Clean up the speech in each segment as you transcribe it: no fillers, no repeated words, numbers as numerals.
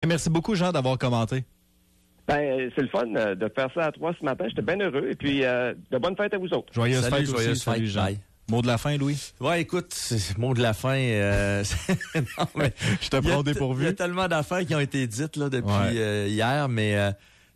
Merci beaucoup, Jean, d'avoir commenté. Ben, c'est le fun de faire ça à 3 ce matin. J'étais bien heureux. Et puis, de bonnes fêtes à vous autres. Joyeuse fête aussi. Joyeuse Salut, fête. Jean. Bye. Mot de la fin, Louis? Ouais, écoute, mot de la fin. Non, mais je te prends dépourvu. Il y a tellement d'affaires qui ont été dites là depuis hier, mais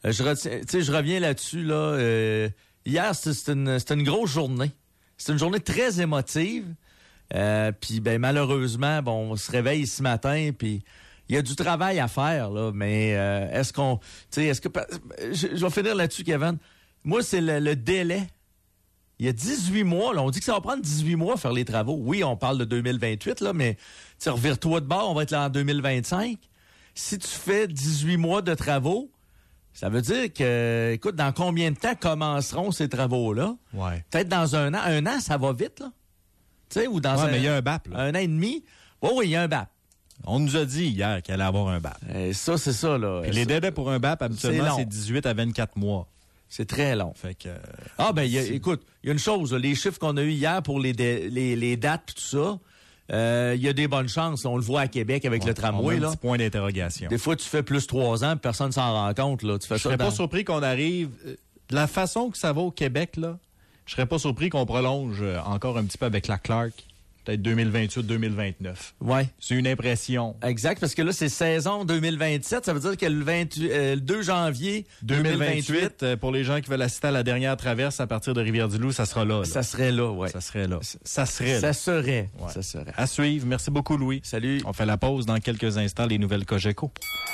je reviens là-dessus. Là, hier, c'était une grosse journée. C'était une journée très émotive. Puis ben malheureusement, bon, on se réveille ce matin, puis il y a du travail à faire là. Mais est-ce que je vais finir là-dessus, Kevin. Moi, c'est le délai. Il y a 18 mois, là, on dit que ça va prendre 18 mois à faire les travaux. Oui, on parle de 2028, là, mais revire-toi de bord, on va être là en 2025. Si tu fais 18 mois de travaux, ça veut dire que, écoute, dans combien de temps commenceront ces travaux-là? Ouais. Peut-être dans un an. Un an, ça va vite, là. Tu sais, ou dans mais il y a un BAP, là. Un an et demi. Oui, il y a un BAP. On nous a dit hier qu'il allait avoir un BAP. Ça, c'est ça, là. Puis les délais pour un BAP, habituellement, c'est 18 à 24 mois. C'est très long. Fait que, écoute, il y a une chose, là, les chiffres qu'on a eu hier pour les dates et tout ça, il y a des bonnes chances. On le voit à Québec avec le tramway. Un petit point d'interrogation. Des fois, tu fais plus 3 ans, personne ne s'en rend compte. Là. Tu fais je serais pas surpris qu'on arrive... De la façon que ça va au Québec, là, je serais pas surpris qu'on prolonge encore un petit peu avec la Clark. Peut-être 2028-2029. Ouais. C'est une impression. Exact, parce que là, c'est saison 2027. Ça veut dire que le 2 janvier 2028... pour les gens qui veulent assister à la dernière traverse à partir de Rivière-du-Loup, ça sera là. Ça serait là, oui. Ça serait là. Ça serait. À suivre. Merci beaucoup, Louis. Salut. On fait la pause dans quelques instants, les nouvelles Cogeco.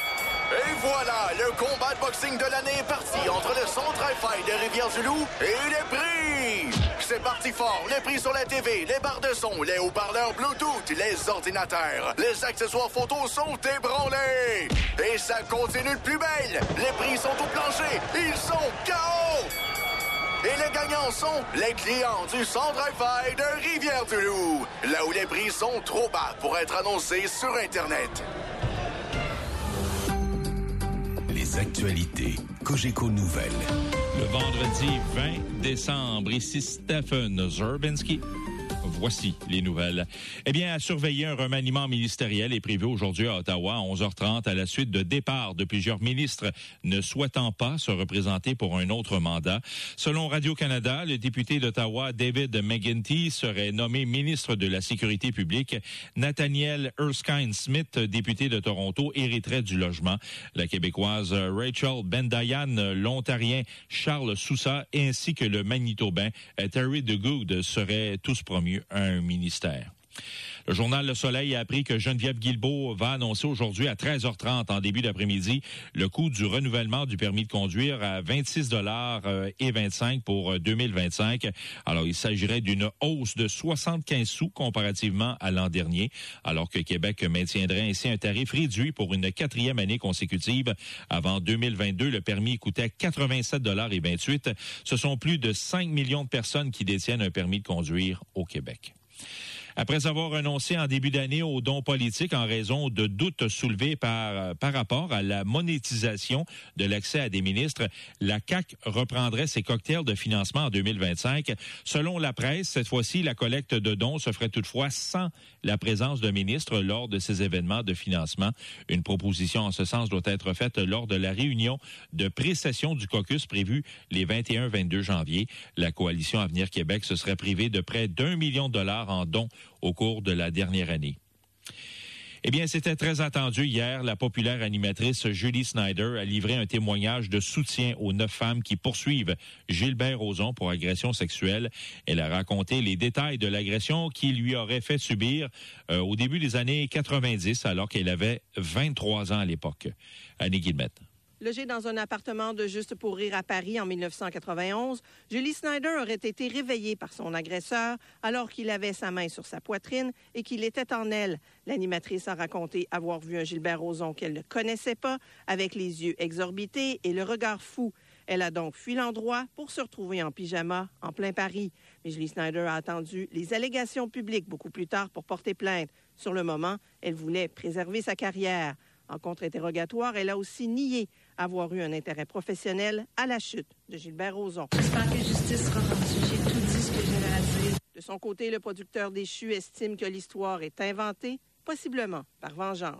Et voilà, le combat de boxing de l'année est parti entre le Centre Hi-Fi de Rivière-du-Loup et les prix. C'est parti fort. Les prix sur la TV, les barres de son, les haut-parleurs Bluetooth, les ordinateurs, les accessoires photos sont ébranlés. Et ça continue de plus belle. Les prix sont au plancher. Ils sont KO. Et les gagnants sont les clients du Centre Hi-Fi de Rivière-du-Loup. Là où les prix sont trop bas pour être annoncés sur Internet. Les actualités Cogeco Nouvelles. Le vendredi 20 décembre, ici Stephen Zerbinski. Voici les nouvelles. Eh bien, à surveiller, un remaniement ministériel est prévu aujourd'hui à Ottawa à 11h30 à la suite de départ de plusieurs ministres ne souhaitant pas se représenter pour un autre mandat. Selon Radio-Canada, le député d'Ottawa, David McGuinty, serait nommé ministre de la Sécurité publique. Nathaniel Erskine-Smith, député de Toronto, hériterait du logement. La Québécoise Rachel Bendayan, l'Ontarien Charles Sousa, ainsi que le Manitobain Terry DeGood seraient tous promus à un ministère. Le journal Le Soleil a appris que Geneviève Guilbeault va annoncer aujourd'hui à 13h30 en début d'après-midi le coût du renouvellement du permis de conduire à 26,25 pour 2025. Alors, il s'agirait d'une hausse de 75 sous comparativement à l'an dernier, alors que Québec maintiendrait ainsi un tarif réduit pour une 4e année consécutive. Avant 2022, le permis coûtait 87,28 $. Ce sont plus de 5 millions de personnes qui détiennent un permis de conduire au Québec. Après avoir renoncé en début d'année aux dons politiques en raison de doutes soulevés par rapport à la monétisation de l'accès à des ministres, la CAQ reprendrait ses cocktails de financement en 2025. Selon la presse, cette fois-ci, la collecte de dons se ferait toutefois sans la présence de ministres lors de ces événements de financement. Une proposition en ce sens doit être faite lors de la réunion de pré-session du caucus prévue les 21-22 janvier. La coalition Avenir Québec se serait privée de près d'1 million de dollars en dons au cours de la dernière année. Eh bien, c'était très attendu hier. La populaire animatrice Julie Snyder a livré un témoignage de soutien aux 9 femmes qui poursuivent Gilbert Rozon pour agression sexuelle. Elle a raconté les détails de l'agression qu'il lui aurait fait subir au début des années 90, alors qu'elle avait 23 ans à l'époque. Annie Guillemette. Logée dans un appartement de Juste pour rire à Paris en 1991, Julie Snyder aurait été réveillée par son agresseur alors qu'il avait sa main sur sa poitrine et qu'il était en elle. L'animatrice a raconté avoir vu un Gilbert Rozon qu'elle ne connaissait pas, avec les yeux exorbités et le regard fou. Elle a donc fui l'endroit pour se retrouver en pyjama en plein Paris. Mais Julie Snyder a attendu les allégations publiques beaucoup plus tard pour porter plainte. Sur le moment, elle voulait préserver sa carrière. En contre-interrogatoire, elle a aussi nié avoir eu un intérêt professionnel à la chute de Gilbert Rozon. J'espère que justice sera rendue. J'ai tout dit ce que j'avais à dire. De son côté, le producteur déchu estime que l'histoire est inventée, possiblement par vengeance.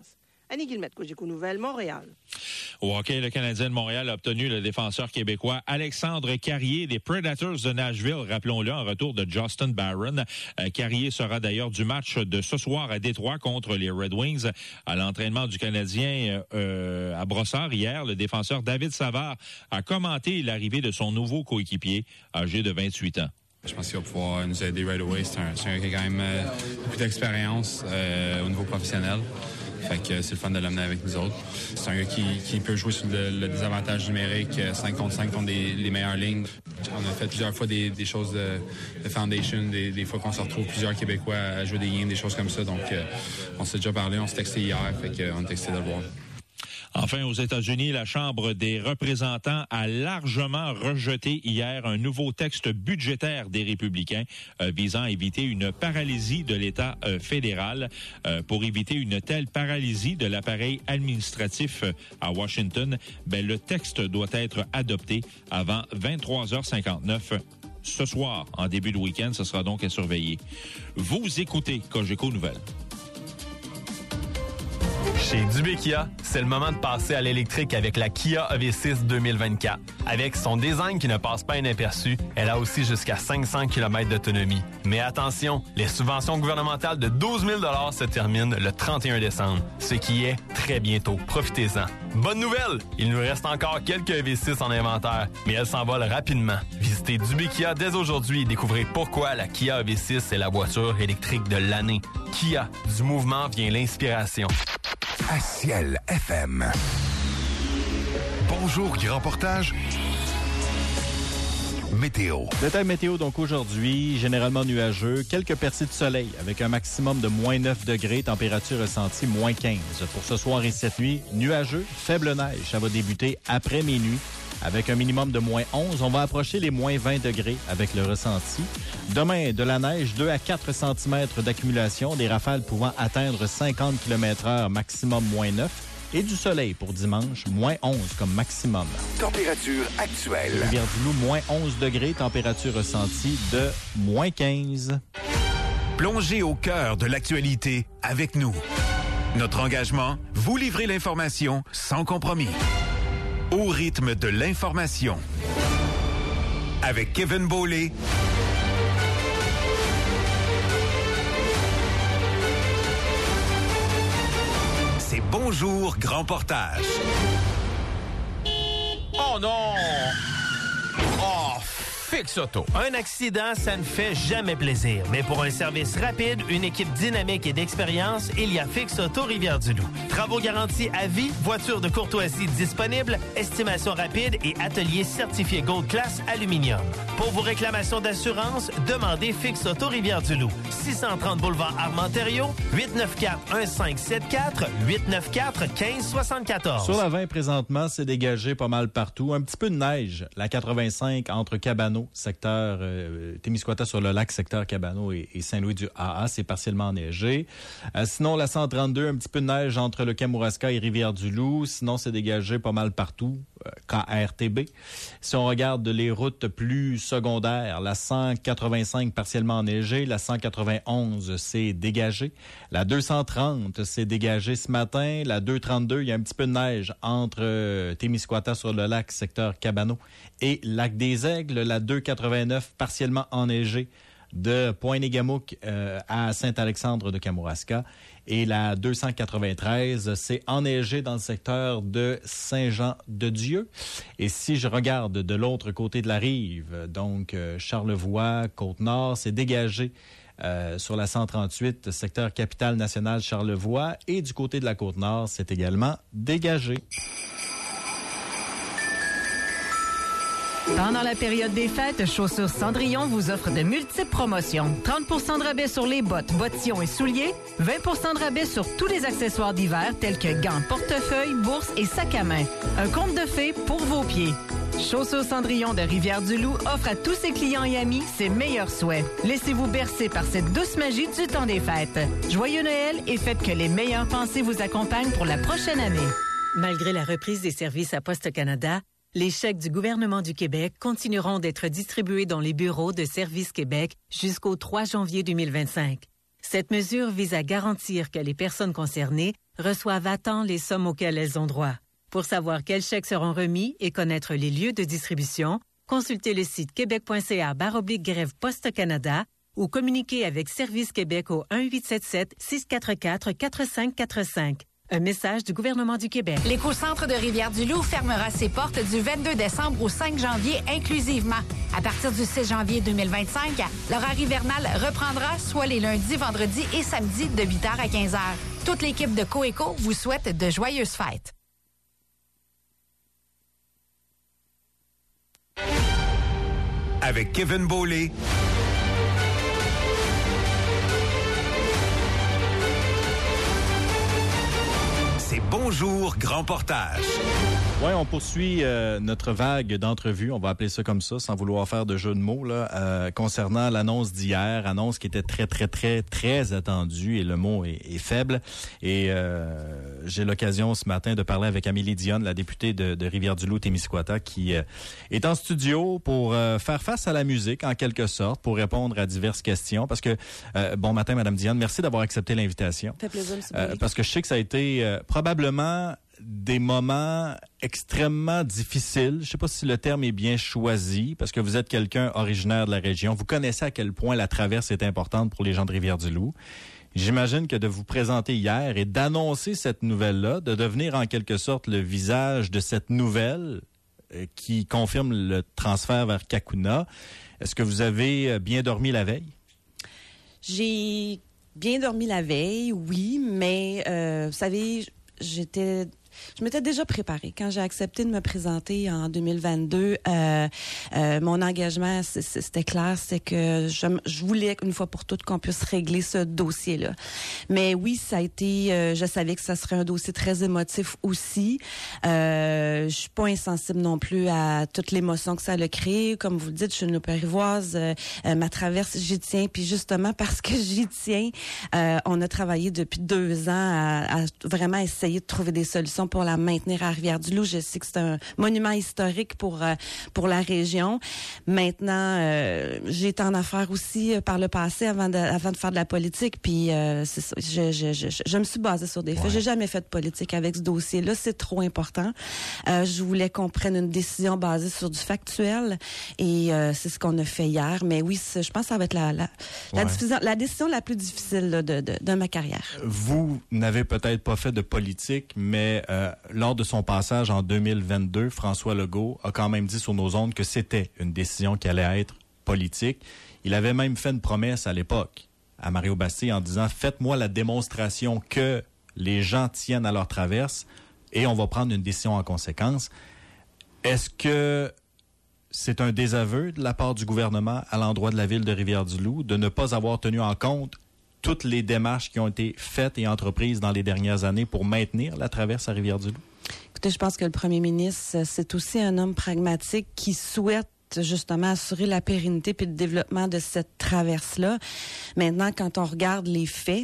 Annie Guillemette, Cogeco Nouvelles, Montréal. Au hockey, le Canadien de Montréal a obtenu le défenseur québécois Alexandre Carrier des Predators de Nashville, rappelons-le, en retour de Justin Barron. Carrier sera d'ailleurs du match de ce soir à Détroit contre les Red Wings. À l'entraînement du Canadien à Brossard hier, le défenseur David Savard a commenté l'arrivée de son nouveau coéquipier, âgé de 28 ans. Je pense qu'il va pouvoir nous aider right away. C'est un gars qui a quand même beaucoup d'expérience au niveau professionnel. Fait que c'est le fun de l'amener avec nous autres. C'est un gars qui peut jouer sur le désavantage numérique 5 contre 5 contre les meilleures lignes. On a fait plusieurs fois des choses de foundation, des fois qu'on se retrouve plusieurs Québécois à jouer des games, des choses comme ça. Donc, on s'est déjà parlé, on s'est texté hier, fait qu'on est excité de le voir. Enfin, aux États-Unis, la Chambre des représentants a largement rejeté hier un nouveau texte budgétaire des républicains visant à éviter une paralysie de l'État fédéral. Pour éviter une telle paralysie de l'appareil administratif à Washington, le texte doit être adopté avant 23h59 ce soir. En début de week-end, ce sera donc à surveiller. Vous écoutez Cogeco Nouvelles. Chez Dubé Kia, c'est le moment de passer à l'électrique avec la Kia EV6 2024. Avec son design qui ne passe pas inaperçu, elle a aussi jusqu'à 500 km d'autonomie. Mais attention, les subventions gouvernementales de 12 000 $ se terminent le 31 décembre, ce qui est très bientôt. Profitez-en. Bonne nouvelle! Il nous reste encore quelques EV6 en inventaire, mais elles s'envolent rapidement. Visitez Dubé Kia dès aujourd'hui et découvrez pourquoi la Kia EV6 est la voiture électrique de l'année. Kia, du mouvement vient l'inspiration. À Ciel FM. Bonjour, Grand Portage. Météo. Détail météo, donc aujourd'hui, généralement nuageux, quelques percées de soleil avec un maximum de moins 9 degrés, température ressentie moins 15. Pour ce soir et cette nuit, nuageux, faible neige. Ça va débuter après minuit avec un minimum de moins 11. On va approcher les moins 20 degrés avec le ressenti. Demain, de la neige, 2 à 4 cm d'accumulation, des rafales pouvant atteindre 50 km/h, maximum moins 9. Et du soleil pour dimanche, moins 11 comme maximum. Température actuelle. Rivière-du-Loup, moins 11 degrés, température ressentie de moins 15. Plongez au cœur de l'actualité avec nous. Notre engagement, vous livrer l'information sans compromis. Au rythme de l'information. Avec Kevin Beaulé. C'est Bonjour Grand Portage. Oh non! Oh, Fix Auto. Un accident, ça ne fait jamais plaisir. Mais pour un service rapide, une équipe dynamique et d'expérience, il y a Fix Auto Rivière-du-Loup. Travaux garantis à vie, voitures de courtoisie disponibles, estimation rapide et atelier certifié Gold Class Aluminium. Pour vos réclamations d'assurance, demandez Fix Auto Rivière-du-Loup. 630 boulevard Armand-Thériault, 894-1574, 894-1574. Sur la 20, présentement, c'est dégagé pas mal partout. Un petit peu de neige. La 85 entre Cabano, secteur Témiscouata sur le lac, secteur Cabano et Saint-Louis-du-AA, c'est partiellement enneigé. Sinon, la 132, un petit peu de neige entre le Kamouraska et Rivière-du-Loup. Sinon, c'est dégagé pas mal partout. KRTB. Si on regarde les routes plus secondaires, la 185 partiellement enneigée, la 191 c'est dégagé, la 230 c'est dégagé ce matin, la 232 il y a un petit peu de neige entre Témiscouata sur le lac, secteur Cabano et Lac des Aigles, la 289 partiellement enneigée de Pointe-Négamouk à Saint-Alexandre de Kamouraska. Et la 293, c'est enneigé dans le secteur de Saint-Jean-de-Dieu. Et si je regarde de l'autre côté de la rive, donc Charlevoix, Côte-Nord, c'est dégagé sur la 138, secteur Capitale-Nationale Charlevoix. Et du côté de la Côte-Nord, c'est également dégagé. Pendant la période des fêtes, Chaussures Cendrillon vous offre de multiples promotions. 30% de rabais sur les bottes, bottillons et souliers. 20% de rabais sur tous les accessoires d'hiver tels que gants, portefeuilles, bourses et sacs à main. Un conte de fées pour vos pieds. Chaussures Cendrillon de Rivière-du-Loup offre à tous ses clients et amis ses meilleurs souhaits. Laissez-vous bercer par cette douce magie du temps des fêtes. Joyeux Noël et faites que les meilleures pensées vous accompagnent pour la prochaine année. Malgré la reprise des services à Poste Canada, les chèques du gouvernement du Québec continueront d'être distribués dans les bureaux de Service Québec jusqu'au 3 janvier 2025. Cette mesure vise à garantir que les personnes concernées reçoivent à temps les sommes auxquelles elles ont droit. Pour savoir quels chèques seront remis et connaître les lieux de distribution, consultez le site québec.ca/grève Poste Canada ou communiquez avec Service Québec au 1-877-644-4545. Un message du gouvernement du Québec. L'écocentre de Rivière-du-Loup fermera ses portes du 22 décembre au 5 janvier inclusivement. À partir du 6 janvier 2025, l'horaire hivernal reprendra soit les lundis, vendredis et samedis de 8h à 15h. Toute l'équipe de Coeco vous souhaite de joyeuses fêtes. Avec Kevin Beaulé. C'est Bonjour Grand Portage. Oui, on poursuit notre vague d'entrevues, on va appeler ça comme ça, sans vouloir faire de jeu de mots, là, concernant l'annonce d'hier, annonce qui était très attendue, et le mot est faible. Et j'ai l'occasion ce matin de parler avec Amélie Dionne, la députée de Rivière-du-Loup-Témiscouata, qui est en studio pour faire face à la musique, en quelque sorte, pour répondre à diverses questions. Parce que, bon matin, Madame Dionne, merci d'avoir accepté l'invitation. Ça fait plaisir, M. Parce que je sais que ça a été probablement des moments extrêmement difficiles. Je ne sais pas si le terme est bien choisi, parce que vous êtes quelqu'un originaire de la région. Vous connaissez à quel point la traverse est importante pour les gens de Rivière-du-Loup. J'imagine que de vous présenter hier et d'annoncer cette nouvelle-là, de devenir en quelque sorte le visage de cette nouvelle qui confirme le transfert vers Cacouna, est-ce que vous avez bien dormi la veille? J'ai bien dormi la veille, oui, mais vous savez, je m'étais déjà préparée. Quand j'ai accepté de me présenter en 2022, mon engagement, c'était clair, c'est que je voulais une fois pour toutes qu'on puisse régler ce dossier-là. Mais oui, ça a été, je savais que ça serait un dossier très émotif aussi. Je suis pas insensible non plus à toute l'émotion que ça a créé. Comme vous le dites, je suis une périvoise. Ma traverse, j'y tiens. Puis justement, parce que j'y tiens, on a travaillé depuis 2 ans à vraiment essayer de trouver des solutions pour la maintenir à Rivière-du-Loup. Je sais que c'est un monument historique pour la région. Maintenant, j'ai été en affaires aussi par le passé avant de faire de la politique. Puis c'est ça, je me suis basée sur des faits. J'ai jamais fait de politique avec ce dossier-là. C'est trop important. Je voulais qu'on prenne une décision basée sur du factuel. Et c'est ce qu'on a fait hier. Mais oui, je pense que ça va être la décision la plus difficile là, de ma carrière. Vous n'avez peut-être pas fait de politique, mais lors de son passage en 2022, François Legault a quand même dit sur nos ondes que c'était une décision qui allait être politique. Il avait même fait une promesse à l'époque à Mario Bastille en disant « Faites-moi la démonstration que les gens tiennent à leur traverse et on va prendre une décision en conséquence. » Est-ce que c'est un désaveu de la part du gouvernement à l'endroit de la ville de Rivière-du-Loup de ne pas avoir tenu en compte toutes les démarches qui ont été faites et entreprises dans les dernières années pour maintenir la traverse à Rivière-du-Loup? Écoutez, je pense que le premier ministre, c'est aussi un homme pragmatique qui souhaite justement assurer la pérennité puis le développement de cette traverse-là. Maintenant, quand on regarde les faits,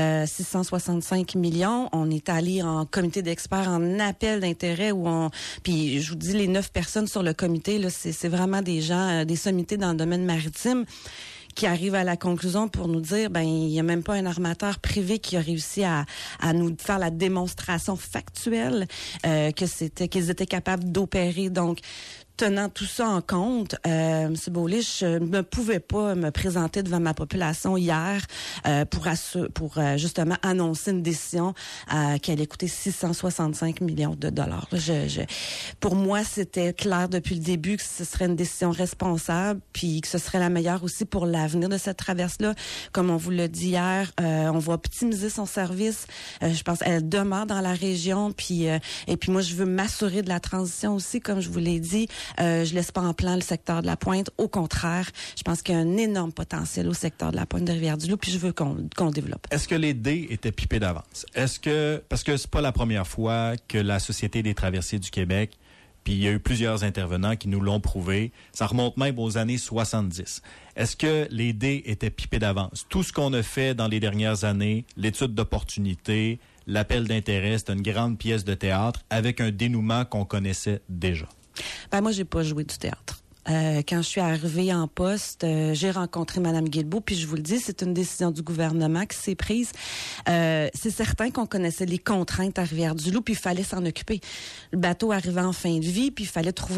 665 millions, on est allé en comité d'experts en appel d'intérêt puis je vous dis, les 9 personnes sur le comité, là, c'est vraiment des gens, des sommités dans le domaine maritime qui arrivent à la conclusion pour nous dire, il n'y a même pas un armateur privé qui a réussi à nous faire la démonstration factuelle qu'ils étaient capables d'opérer. Donc, tenant tout ça en compte, M. Beaulé, je ne pouvais pas me présenter devant ma population hier pour justement annoncer une décision qui allait coûter 665 millions de dollars. Pour moi, c'était clair depuis le début que ce serait une décision responsable puis que ce serait la meilleure aussi pour l'avenir de cette traverse-là. Comme on vous l'a dit hier, on va optimiser son service. Je pense qu'elle demeure dans la région. Et puis moi, je veux m'assurer de la transition aussi, comme je vous l'ai dit. Je laisse pas en plan le secteur de la Pointe. Au contraire, je pense qu'il y a un énorme potentiel au secteur de la Pointe de Rivière-du-Loup, puis je veux qu'on le développe. Est-ce que les dés étaient pipés d'avance? Parce que c'est pas la première fois que la Société des traversiers du Québec, puis il y a eu plusieurs intervenants qui nous l'ont prouvé, ça remonte même aux années 70. Est-ce que les dés étaient pipés d'avance? Tout ce qu'on a fait dans les dernières années, l'étude d'opportunité, l'appel d'intérêt, c'est une grande pièce de théâtre avec un dénouement qu'on connaissait déjà. Moi, j'ai pas joué du théâtre. Quand je suis arrivée en poste, j'ai rencontré Mme Guilbeault, puis je vous le dis, c'est une décision du gouvernement qui s'est prise. C'est certain qu'on connaissait les contraintes à Rivière-du-Loup, puis il fallait s'en occuper. Le bateau arrivait en fin de vie, puis il fallait trouver